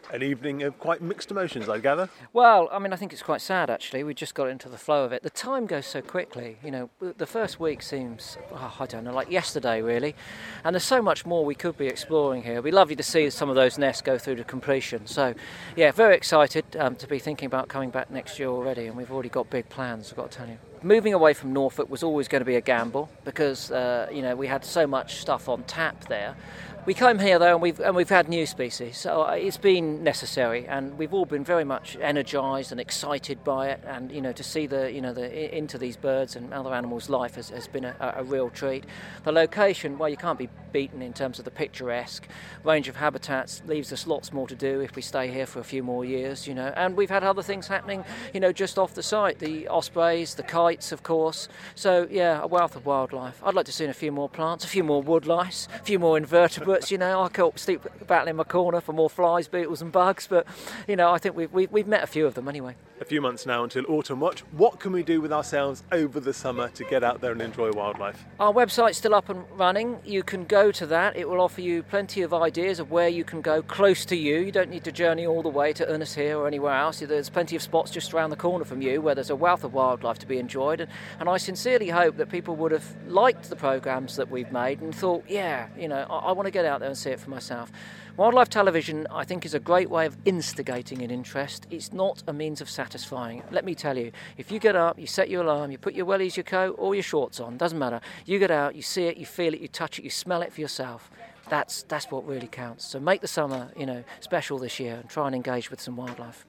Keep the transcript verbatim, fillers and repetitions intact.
An evening of quite mixed emotions, I gather. Well, I mean, I think it's quite sad, actually. We just got into the flow of it. The time goes so quickly. You know, the first week seems, oh, I don't know, like yesterday, really. And there's so much more we could be exploring here. It'd be lovely to see some of those nests go through to completion. So, yeah, very excited um, to be thinking about coming back next year already. And we've already got big plans, I've got to tell you. Moving away from Norfolk was always going to be a gamble because, uh, you know, we had so much stuff on tap there. We came here though, and we've and we've had new species, so it's been necessary, and we've all been very much energised and excited by it. And you know, to see the you know the into these birds and other animals' life has, has been a, a real treat. The location, well, you can't be beaten in terms of the picturesque range of habitats. Leaves us lots more to do if we stay here for a few more years, you know. And we've had other things happening, you know, just off the site. The ospreys, the kites, of course. So yeah, a wealth of wildlife. I'd like to see a few more plants, a few more wood lice, a few more invertebrates. You know, I can't sleep battling in my corner for more flies, beetles and bugs, but, you know, I think we've, we've, we've met a few of them anyway. A few months now until Autumn Watch. What can we do with ourselves over the summer to get out there and enjoy wildlife? Our website's still up and running. You can go to that. It will offer you plenty of ideas of where you can go close to you. You don't need to journey all the way to Ernest-Hill or anywhere else. There's plenty of spots just around the corner from you where there's a wealth of wildlife to be enjoyed. And, and I sincerely hope that people would have liked the programmes that we've made and thought, yeah, you know, I, I want to get out there and see it for myself. Wildlife television, I think, is a great way of instigating an interest. It's not a means of satisfying. Let me tell you, if you get up, you set your alarm, you put your wellies, your coat, or your shorts on, doesn't matter. You get out, you see it, you feel it, you touch it, you smell it for yourself. That's that's what really counts. So make the summer, you know, special this year and try and engage with some wildlife.